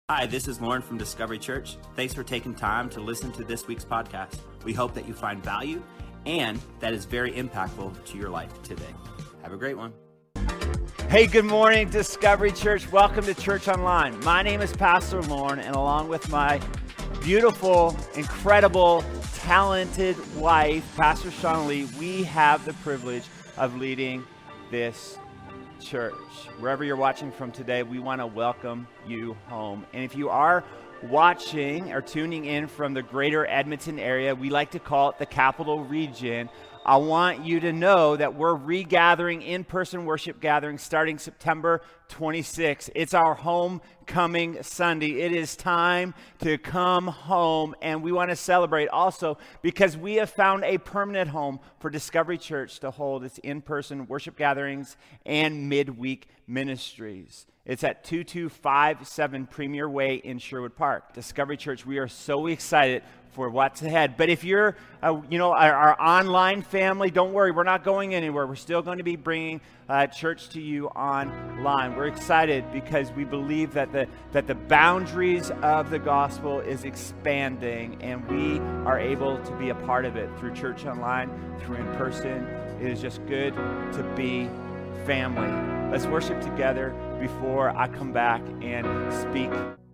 Hi, this is Lauren from Discovery Church. Thanks for taking time to listen to this week's podcast. We hope that you find value and that is very impactful to your life today. Have a great one. Hey, good morning, Discovery Church. Welcome to Church Online. My name is Pastor Lauren, and along with my beautiful, incredible, talented wife, Pastor Shauna Lee, we have the privilege of leading this church. Wherever you're watching from today, we want to welcome you home. And if you are watching or tuning in from the greater Edmonton area, we like to call it the Capital Region. I want you to know that we're regathering in-person worship gatherings starting September 26th. It's our homecoming Sunday. It is time to come home, and we want to celebrate also because we have found a permanent home for Discovery Church to hold its in-person worship gatherings and midweek ministries. It's at 2257 Premier Way in Sherwood Park. Discovery Church, we are so excited for what's ahead. But if you're, our online family, don't worry, we're not going anywhere. We're still going to be bringing church to you online. We're excited because we believe that the boundaries of the gospel is expanding, and we are able to be a part of it through church online, through in person. It is just good to be family. Let's worship together before I come back and speak.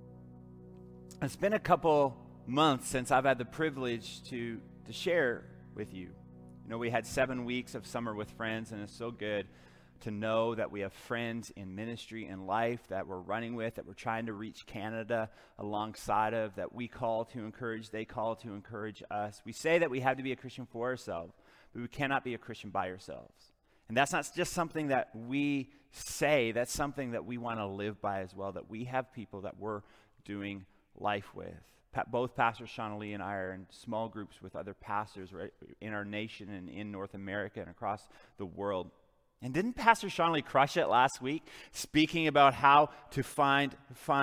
It's been a couple months since I've had the privilege to share with you. You know, we had 7 weeks of summer with friends, and it's so good to know that we have friends in ministry and life that we're running with, that we're trying to reach Canada alongside of, that we call to encourage, they call to encourage us. We say that we have to be a Christian for ourselves, but we cannot be a Christian by ourselves. And that's not just something that we say, that's something that we want to live by as well, that we have people that we're doing life with. Both Pastor Shauna Lee and I are in small groups with other pastors right in our nation and in North America and across the world. And didn't Pastor Shauna Lee crush it last week, speaking about how to find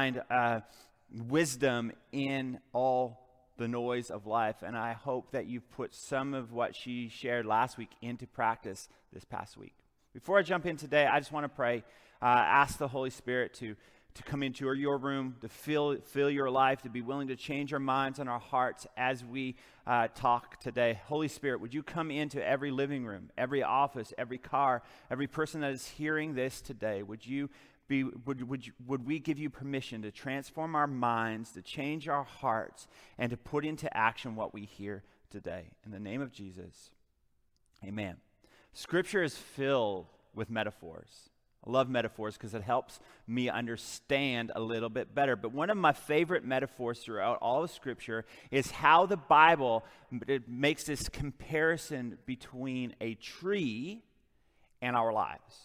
wisdom in all the noise of life? And I hope that you've put some of what she shared last week into practice this past week. Before I jump in today, I just want to pray, ask the Holy Spirit to come into your room, to fill your life, to be willing to change our minds and our hearts as we talk today. Holy Spirit, would you come into every living room, every office, every car, every person that is hearing this today? Would we give you permission to transform our minds, to change our hearts, and to put into action what we hear today? In the name of Jesus, amen. Scripture is filled with metaphors. I love metaphors because it helps me understand a little bit better. But one of my favorite metaphors throughout all of Scripture is how the Bible makes this comparison between a tree and our lives.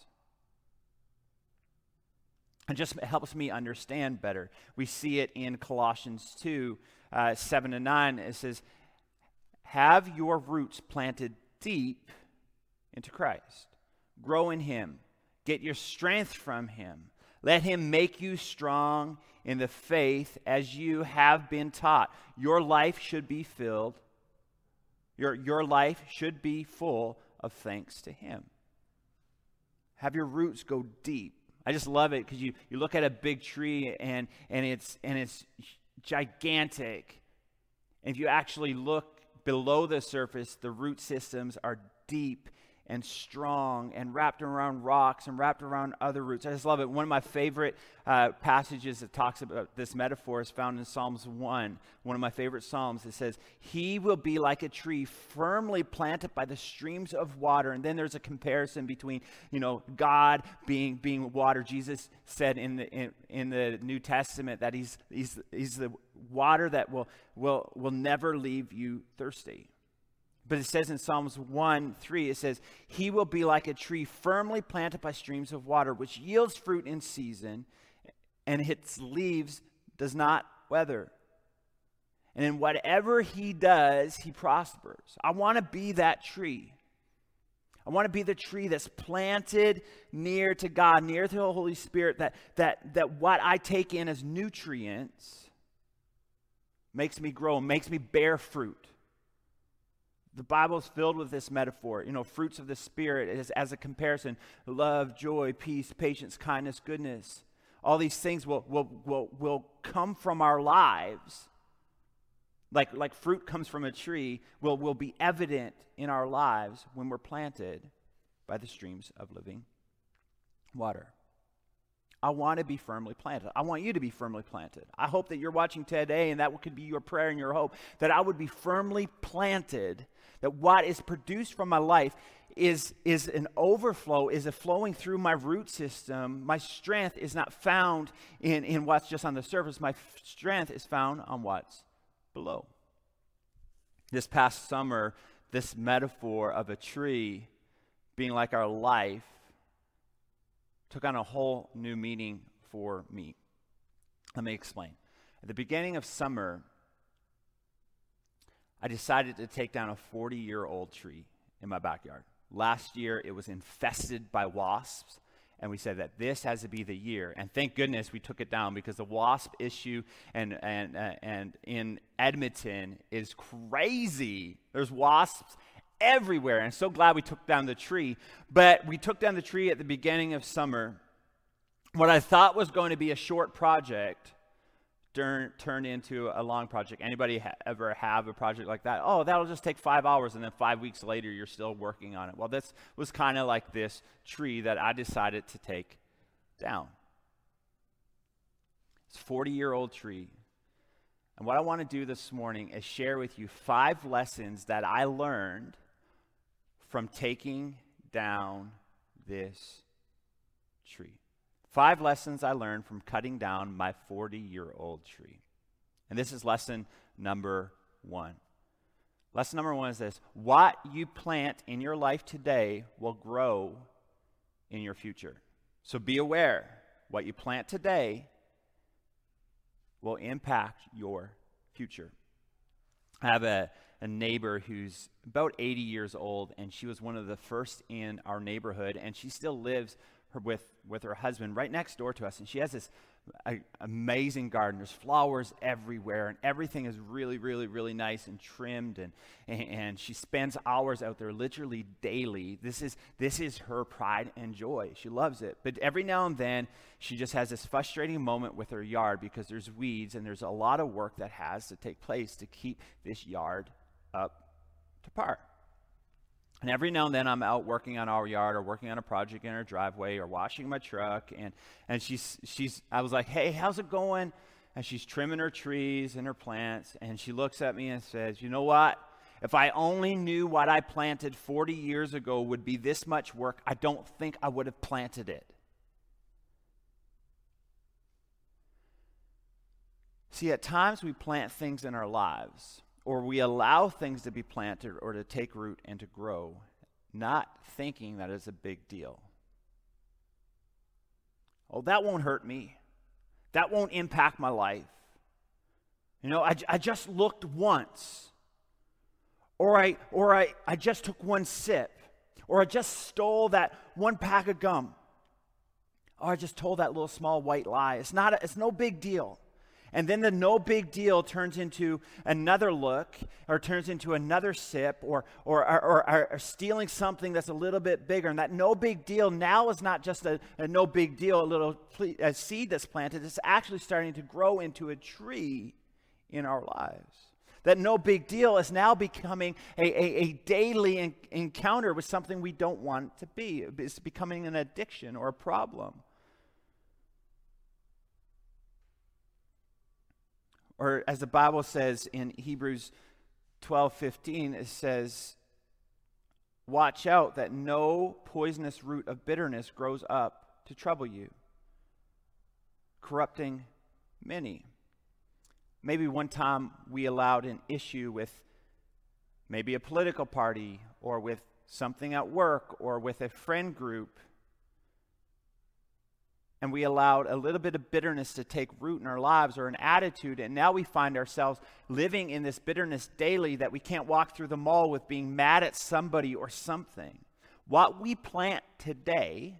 It just helps me understand better. We see it in Colossians 2, 7-9. It says, have your roots planted deep into Christ. Grow in Him. Get your strength from Him. Let Him make you strong in the faith as you have been taught. Your life should be filled. Your life should be full of thanks to Him. Have your roots go deep. I just love it because you look at a big tree and it's gigantic. And if you actually look below the surface, the root systems are deep and strong and wrapped around rocks and wrapped around other roots. I just love it. One of my favorite passages that talks about this metaphor is found in Psalms 1, one of my favorite Psalms. It says, he will be like a tree firmly planted by the streams of water. And then there's a comparison between, God being water. Jesus said in the New Testament that he's the water that will never leave you thirsty. But it says in Psalms 1:3, it says, he will be like a tree firmly planted by streams of water, which yields fruit in season, and its leaves does not wither. And in whatever he does, he prospers. I want to be that tree. I want to be the tree that's planted near to God, near to the Holy Spirit, that what I take in as nutrients makes me grow, makes me bear fruit. The Bible is filled with this metaphor. Fruits of the Spirit is as a comparison: love, joy, peace, patience, kindness, goodness. all these things will come from our lives. Like fruit comes from a tree, will be evident in our lives when we're planted by the streams of living water. I want to be firmly planted. I want you to be firmly planted. I hope that you're watching today, and that could be your prayer and your hope, that I would be firmly planted, that what is produced from my life is an overflow, is a flowing through my root system. My strength is not found in what's just on the surface. My strength is found on what's below. This past summer, this metaphor of a tree being like our life took on a whole new meaning for me. Let me explain. At the beginning of summer, I decided to take down a 40-year-old tree in my backyard. Last year, it was infested by wasps, and we said that this has to be the year. And thank goodness we took it down, because the wasp issue and in Edmonton is crazy. There's wasps everywhere, and I'm so glad we took down the tree. But we took down the tree at the beginning of summer. What I thought was going to be a short project turned into a long project. Anybody ever have a project like that? Oh, that'll just take 5 hours, and then 5 weeks later you're still working on it. Well, this was kind of like this tree that I decided to take down. It's a 40-year-old tree. And what I want to do this morning is share with you 5 lessons that I learned from taking down this tree. 5 lessons I learned from cutting down my 40-year-old tree. And this is lesson number 1. Lesson number 1 is this: what you plant in your life today will grow in your future. So be aware, what you plant today will impact your future. I have a neighbor who's about 80 years old, and she was one of the first in our neighborhood, and she still lives with her husband right next door to us, and she has this amazing garden. There's flowers everywhere, and everything is really, really, really nice and trimmed, and she spends hours out there literally daily. This is her pride and joy. She loves it. But every now and then, she just has this frustrating moment with her yard, because there's weeds, and there's a lot of work that has to take place to keep this yard up to par. And every now and then I'm out working on our yard, or working on a project in our driveway, or washing my truck, and I was like, hey, how's it going? And she's trimming her trees and her plants, and she looks at me and says, you know what? If I only knew what I planted 40 years ago would be this much work, I don't think I would have planted it. See, at times we plant things in our lives, or we allow things to be planted or to take root and to grow, not thinking that it's a big deal. Oh, that won't hurt me. That won't impact my life. You know, I just looked once. Or I just took one sip. Or I just stole that one pack of gum. Or I just told that little small white lie. It's no big deal. And then the no big deal turns into another look, or turns into another sip, or stealing something that's a little bit bigger. And that no big deal now is not just a no big deal, a seed that's planted. It's actually starting to grow into a tree in our lives. That no big deal is now becoming a daily encounter with something we don't want it to be. It's becoming an addiction or a problem. Or as the Bible says in Hebrews 12:15, it says, watch out that no poisonous root of bitterness grows up to trouble you, corrupting many. Maybe one time we allowed an issue with maybe a political party, or with something at work, or with a friend group, and we allowed a little bit of bitterness to take root in our lives, or an attitude, and now we find ourselves living in this bitterness daily, that we can't walk through the mall with being mad at somebody or something. What we plant today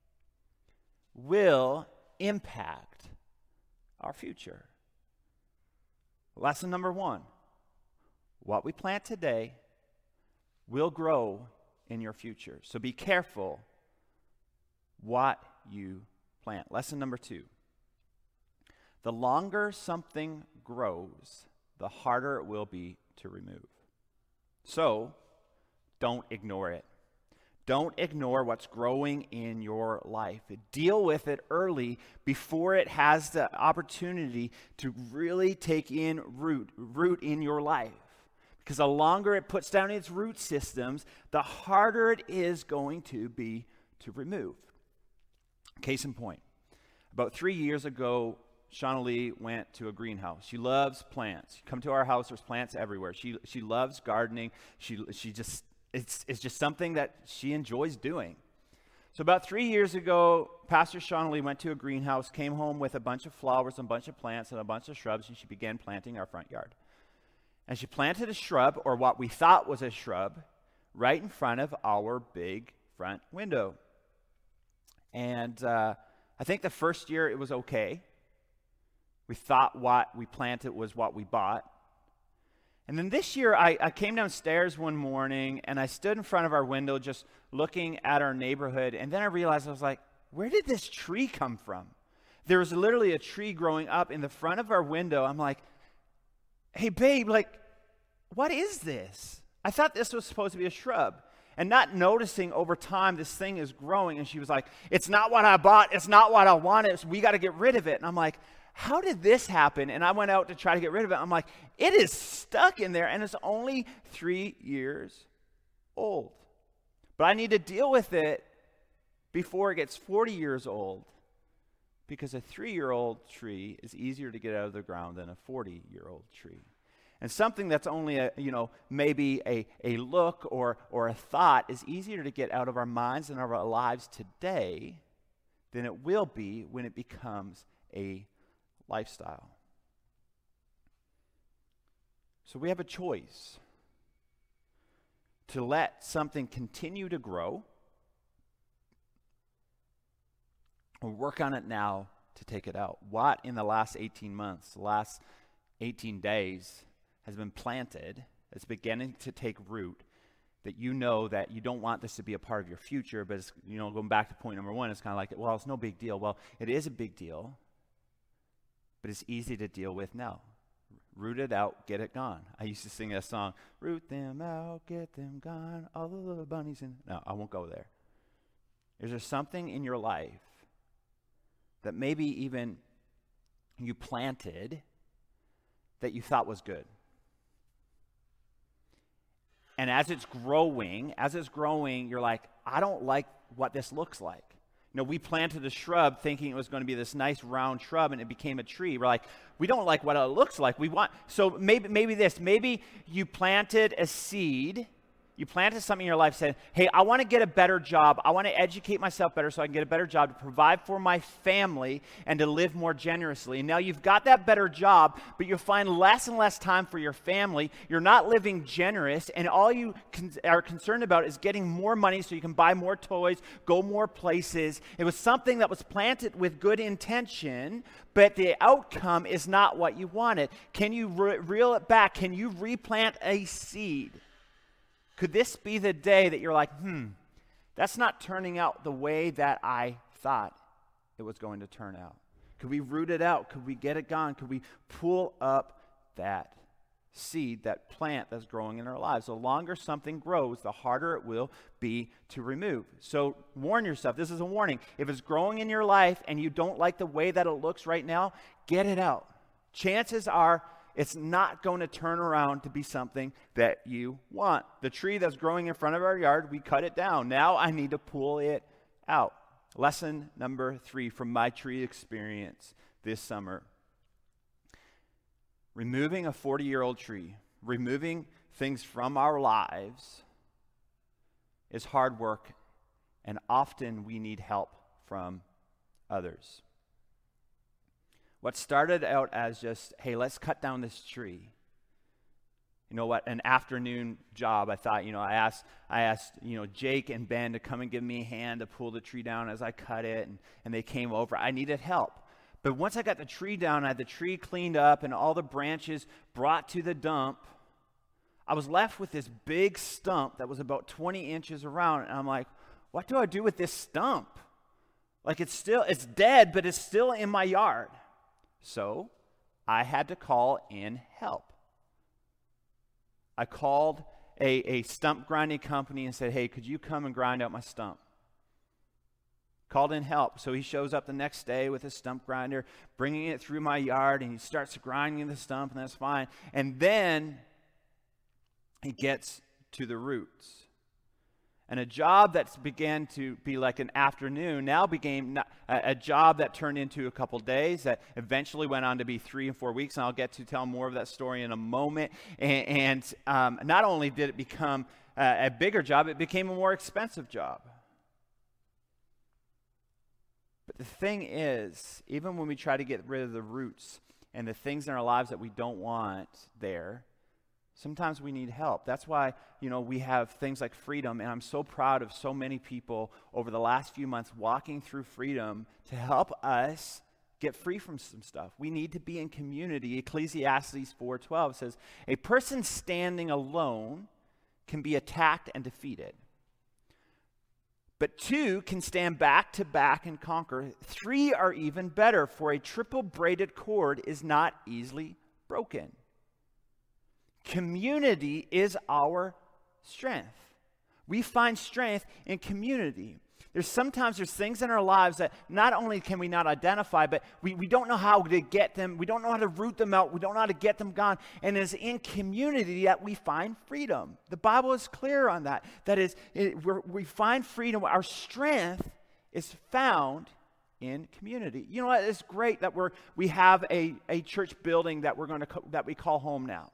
will impact our future. Lesson number 1, what we plant today will grow in your future. So be careful what you plant. Lesson number 2, the longer something grows, the harder it will be to remove. So, don't ignore it. Don't ignore what's growing in your life. Deal with it early before it has the opportunity to really take in root in your life. Because the longer it puts down its root systems, the harder it is going to be to remove. Case in point, about 3 years ago, Shauna Lee went to a greenhouse. She loves plants. You come to our house, there's plants everywhere. She loves gardening. It's just something that she enjoys doing. So about 3 years ago, Pastor Shauna Lee went to a greenhouse, came home with a bunch of flowers, and a bunch of plants, and a bunch of shrubs, and she began planting our front yard. And she planted a shrub, or what we thought was a shrub, right in front of our big front window. And I think the first year it was okay. We thought what we planted was what we bought. And then this year, I came downstairs one morning, and I stood in front of our window just looking at our neighborhood, and then I realized, I was like, where did this tree come from? There was literally a tree growing up in the front of our window. I'm like, hey, babe, what is this? I thought this was supposed to be a shrub. And not noticing over time this thing is growing, and she was like, it's not what I bought, it's not what I wanted, so we got to get rid of it. And I'm like, how did this happen? And I went out to try to get rid of it. I'm like, it is stuck in there, and it's only 3 years old. But I need to deal with it before it gets 40 years old, because a 3-year-old tree is easier to get out of the ground than a 40-year-old tree. And something that's only maybe a look or a thought is easier to get out of our minds and our lives today than it will be when it becomes a lifestyle. So we have a choice to let something continue to grow or work on it now to take it out. What in the last 18 months, the last 18 days has been planted, it's beginning to take root, that you know that you don't want this to be a part of your future, but it's, going back to point number one, it's kind of like, well, it's no big deal. Well, it is a big deal, but it's easy to deal with now. Root it out, get it gone. I used to sing that song, root them out, get them gone, all the little bunnies in. No, I won't go there. Is there something in your life that maybe even you planted that you thought was good? And as it's growing, you're like, I don't like what this looks like. We planted a shrub thinking it was going to be this nice round shrub, and it became a tree. We're like, we don't like what it looks like. So maybe you planted a seed. You planted something in your life, said, hey, I want to get a better job. I want to educate myself better so I can get a better job to provide for my family and to live more generously. And now you've got that better job, but you'll find less and less time for your family. You're not living generous, and all you are concerned about is getting more money so you can buy more toys, go more places. It was something that was planted with good intention, but the outcome is not what you wanted. Can you reel it back? Can you replant a seed? Could this be the day that you're like, that's not turning out the way that I thought it was going to turn out? Could we root it out? Could we get it gone? Could we pull up that seed, that plant that's growing in our lives? The longer something grows, the harder it will be to remove. So warn yourself. This is a warning. If it's growing in your life and you don't like the way that it looks right now, get it out. Chances are it's not going to turn around to be something that you want. The tree that's growing in front of our yard, we cut it down. Now I need to pull it out. Lesson number 3 from my tree experience this summer. Removing a 40-year-old tree, removing things from our lives is hard work, and often we need help from others. What started out as just, hey, let's cut down this tree. An afternoon job. I thought, I asked, Jake and Ben to come and give me a hand to pull the tree down as I cut it, and they came over. I needed help. But once I got the tree down, I had the tree cleaned up and all the branches brought to the dump, I was left with this big stump that was about 20 inches around, and I'm like, what do I do with this stump? It's dead, but it's still in my yard. So I had to call in help. I called a stump grinding company and said, hey, could you come and grind out my stump? Called in help. So he shows up the next day with his stump grinder, bringing it through my yard, and he starts grinding the stump, and that's fine. And then he gets to the roots. And a job that began to be like an afternoon now became a job that turned into a couple days, that eventually went on to be 3 and 4 weeks. And I'll get to tell more of that story in a moment. And not only did it become a bigger job, it became a more expensive job. But the thing is, even when we try to get rid of the roots and the things in our lives that we don't want there, sometimes we need help. That's why, we have things like Freedom, and I'm so proud of so many people over the last few months walking through Freedom to help us get free from some stuff. We need to be in community. Ecclesiastes 4:12 says, a person standing alone can be attacked and defeated. But 2 can stand back to back and conquer. 3 are even better, for a triple braided cord is not easily broken. Community is our strength. We find strength in community. There's things in our lives that not only can we not identify, but we don't know how to get them. We don't know how to root them out. We don't know how to get them gone. And it's in community that we find freedom. The Bible is clear on that. That is, we find freedom. Our strength is found in community. You know what? It's great that we have a church building that that we call home now.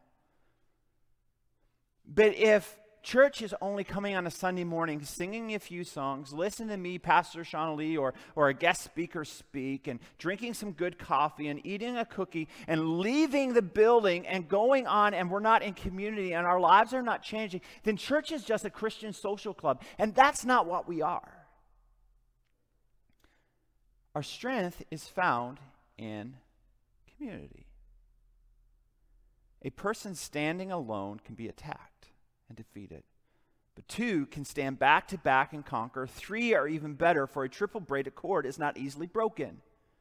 But if church is only coming on a Sunday morning, singing a few songs, listening to me, Pastor Sean Lee, or a guest speaker speak, and drinking some good coffee, and eating a cookie, and leaving the building, and going on, and we're not in community, and our lives are not changing, then church is just a Christian social club, and that's not what we are. Our strength is found in community. A person standing alone can be attacked and defeated. But 2 can stand back to back and conquer. 3 are even better, for a triple braided cord is not easily broken.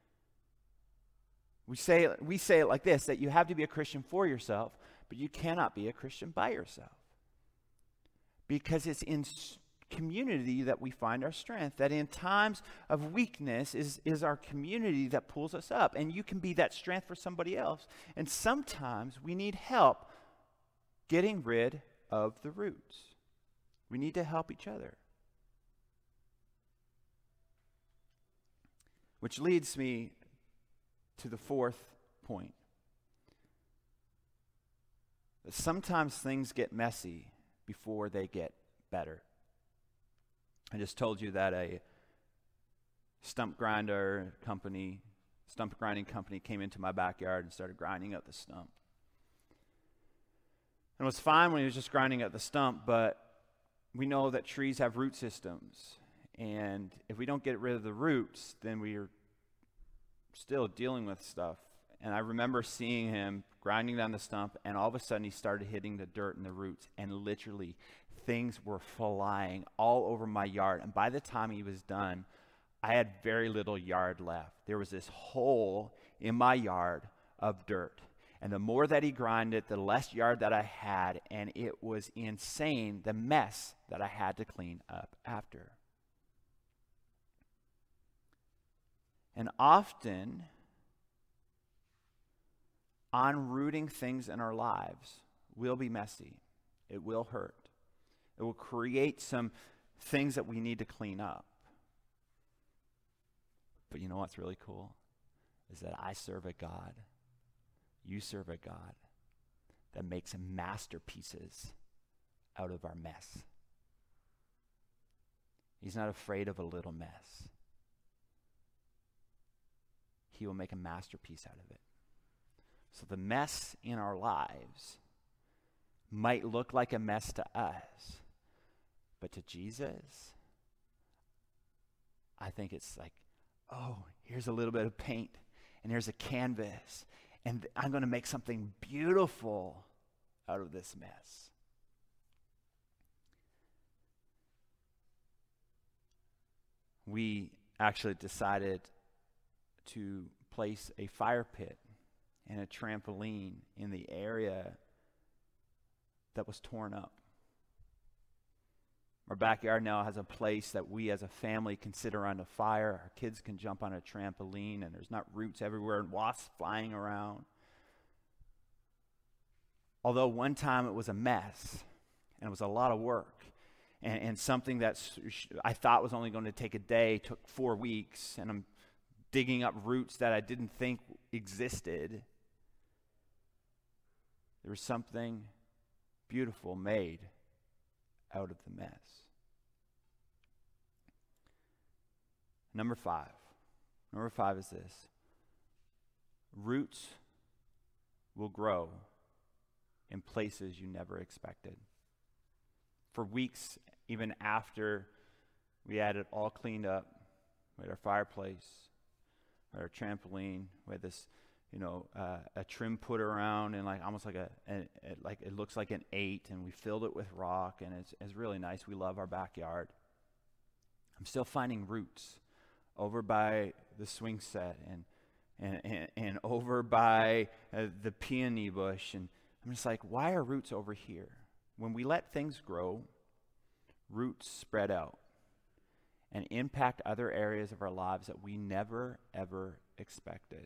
We say it like this, that you have to be a Christian for yourself, but you cannot be a Christian by yourself. Because it's in community that we find our strength, that in times of weakness is our community that pulls us up. And you can be that strength for somebody else. And sometimes we need help getting rid of the roots. We need to help each other. Which leads me to the 4th point. That sometimes things get messy before they get better. I just told you that a stump grinding company came into my backyard and started grinding up the stump. And it was fine when he was just grinding up the stump, but we know that trees have root systems. And if we don't get rid of the roots, then we are still dealing with stuff. And I remember seeing him grinding down the stump, and all of a sudden he started hitting the dirt and the roots, and literally things were flying all over my yard. And by the time he was done, I had very little yard left. There was this hole in my yard of dirt. And the more that he grinded, the less yard that I had, and it was insane, the mess that I had to clean up after. And often, unrooting things in our lives will be messy. It will hurt. It will create some things that we need to clean up. But you know what's really cool? Is that I serve a God. You serve a God that makes masterpieces out of our mess. He's not afraid of a little mess. He will make a masterpiece out of it. So the mess in our lives might look like a mess to us, but to Jesus, I think it's like, oh, here's a little bit of paint, and here's a canvas, and I'm going to make something beautiful out of this mess. We actually decided to place a fire pit and a trampoline in the area that was torn up. Our backyard now has a place that we as a family can sit around a fire. Our kids can jump on a trampoline, and there's not roots everywhere and wasps flying around. Although one time it was a mess, and it was a lot of work, and something that I thought was only going to take a day took 4 weeks, and I'm digging up roots that I didn't think existed. There was something beautiful made out of the mess. Number five is this: roots will grow in places you never expected. For weeks, even after we had it all cleaned up, we had our fireplace, we had our trampoline, we had this, a trim put around, and almost like it looks like an 8, and we filled it with rock, and it's really nice. We love our backyard. I'm still finding roots over by the swing set and over by the peony bush, and I'm just like, why are roots over here? When we let things grow, roots spread out and impact other areas of our lives that we never, ever expected.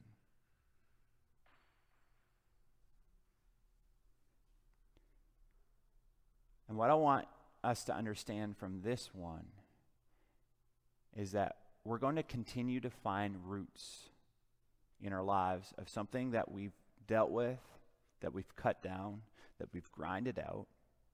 And what I want us to understand from this one is that we're going to continue to find roots in our lives of something that we've dealt with, that we've cut down, that we've grinded out.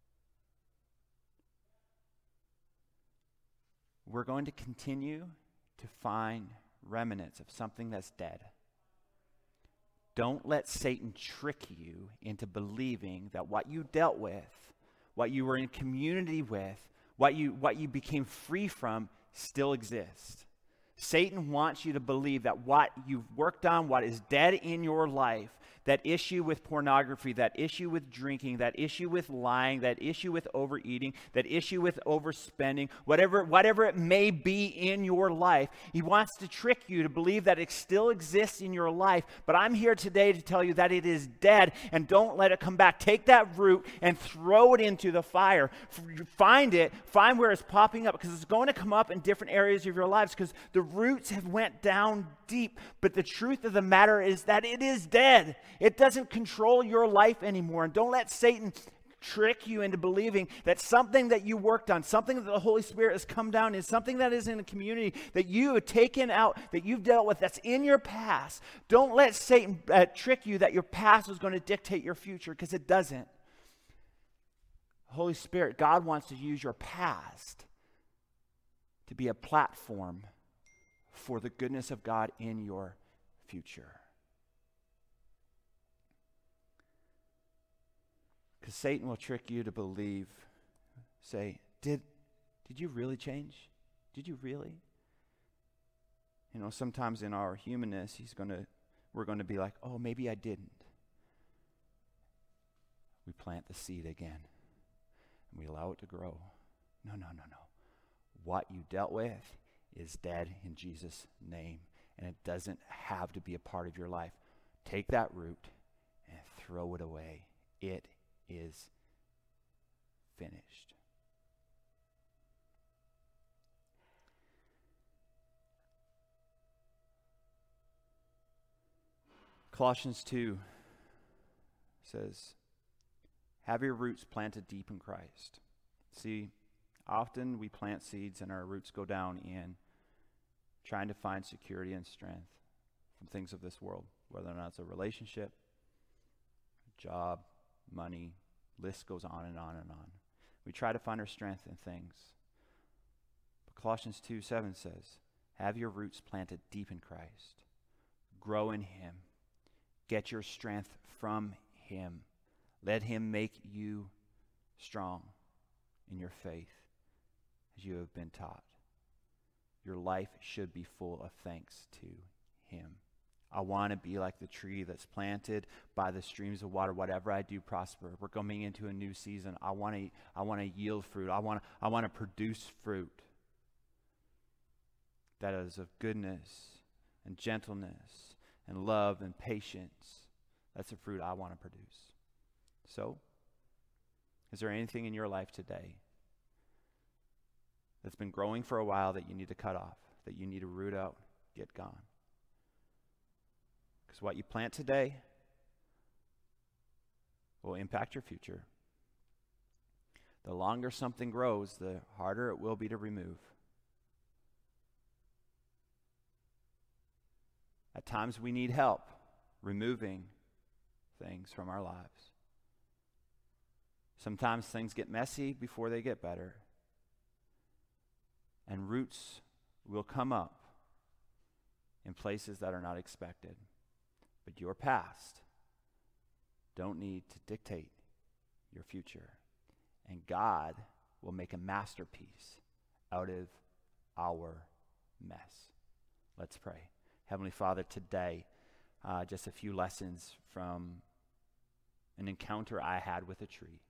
We're going to continue to find remnants of something that's dead. Don't let Satan trick you into believing that what you dealt with, what you were in community with, what you became free from still exists. Satan wants you to believe that what you've worked on, what is dead in your life, that issue with pornography, that issue with drinking, that issue with lying, that issue with overeating, that issue with overspending, whatever it may be in your life, he wants to trick you to believe that it still exists in your life. But I'm here today to tell you that it is dead, and don't let it come back. Take that root and throw it into the fire. Find where it's popping up, because it's going to come up in different areas of your lives, because the roots have went down deep. But the truth of the matter is that it is dead. It doesn't control your life anymore. And don't let Satan trick you into believing that something that you worked on, something that the Holy Spirit has come down in, something that is in a community that you have taken out, that you've dealt with, that's in your past. Don't let Satan trick you that your past is going to dictate your future, because it doesn't. Holy Spirit, God wants to use your past to be a platform for the goodness of God in your future. Because Satan will trick you to believe, say, did you really change? Did you really? Sometimes in our humanness, we're going to be like, oh, maybe I didn't. We plant the seed again, and we allow it to grow. No. What you dealt with is dead in Jesus' name, and it doesn't have to be a part of your life. Take that root and throw it away. It is finished. Colossians 2 says, have your roots planted deep in Christ. See, often we plant seeds and our roots go down in trying to find security and strength from things of this world, whether or not it's a relationship, a job, money, list goes on and on and on. We try to find our strength in things. But Colossians 2:7 says, have your roots planted deep in Christ. Grow in him. Get your strength from him. Let him make you strong in your faith as you have been taught. Your life should be full of thanks to him. I want to be like the tree that's planted by the streams of water. Whatever I do, prosper. We're coming into a new season. I want to yield fruit. I want to produce fruit that is of goodness and gentleness and love and patience. That's the fruit I want to produce. So, is there anything in your life today that's been growing for a while that you need to cut off, that you need to root out, get gone? Because what you plant today will impact your future. The longer something grows, the harder it will be to remove. At times we need help removing things from our lives. Sometimes things get messy before they get better. And roots will come up in places that are not expected. But your past don't need to dictate your future. And God will make a masterpiece out of our mess. Let's pray. Heavenly Father, today, just a few lessons from an encounter I had with a tree.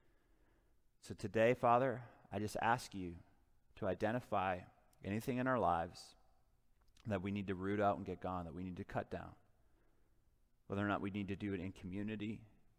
So today, Father, I just ask you to identify anything in our lives that we need to root out and get gone, that we need to cut down. Whether or not we need to do it in community,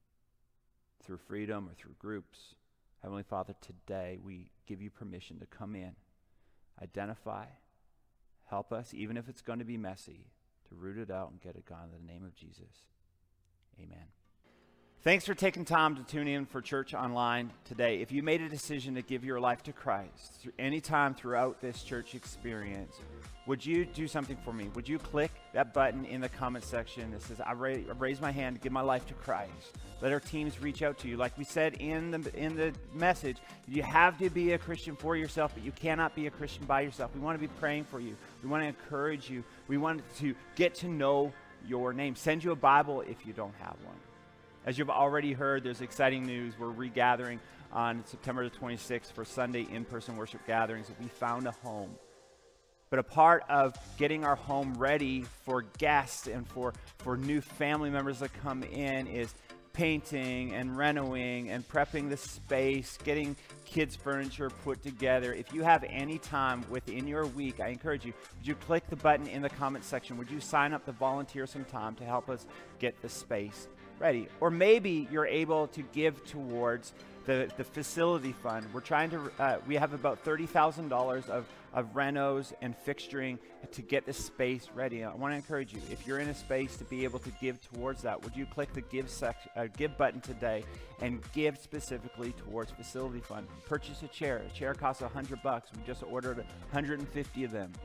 through freedom, or through groups. Heavenly Father, today we give you permission to come in, identify, help us, even if it's going to be messy, to root it out and get it gone in the name of Jesus. Amen. Thanks for taking time to tune in for Church Online today. If you made a decision to give your life to Christ any time throughout this church experience, would you do something for me? Would you click that button in the comment section that says, I raise my hand to give my life to Christ? Let our teams reach out to you. Like we said in the message, you have to be a Christian for yourself, but you cannot be a Christian by yourself. We want to be praying for you. We want to encourage you. We want to get to know your name. Send you a Bible if you don't have one. As you've already heard, there's exciting news. We're regathering on September the 26th for Sunday in-person worship gatherings. We found a home. But a part of getting our home ready for guests and for new family members that come in is painting and renovating and prepping the space, getting kids' furniture put together. If you have any time within your week, I encourage you, would you click the button in the comment section? Would you sign up to volunteer some time to help us get the space ready? Or maybe you're able to give towards the facility fund. We're trying to, we have about $30,000 of renos and fixturing to get the space ready. I want to encourage you, if you're in a space, to be able to give towards that. Would you click the give button today and give specifically towards facility fund? Purchase a chair. A chair costs $100. We just ordered 150 of them.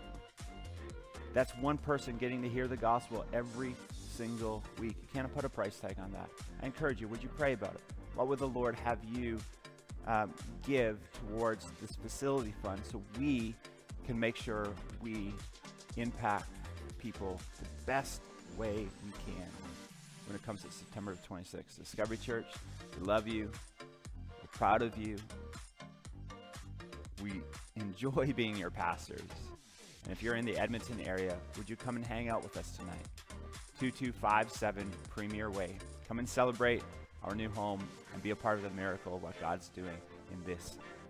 That's one person getting to hear the gospel every single week. You can't put a price tag on that. I encourage you, would you pray about it? What would the Lord have you give towards this facility fund so we can make sure we impact people the best way we can when it comes to September 26th. Discovery Church, we love you. We're proud of you. We enjoy being your pastors. And if you're in the Edmonton area, would you come and hang out with us tonight? 2257 Premier Way. Come and celebrate our new home and be a part of the miracle of what God's doing in this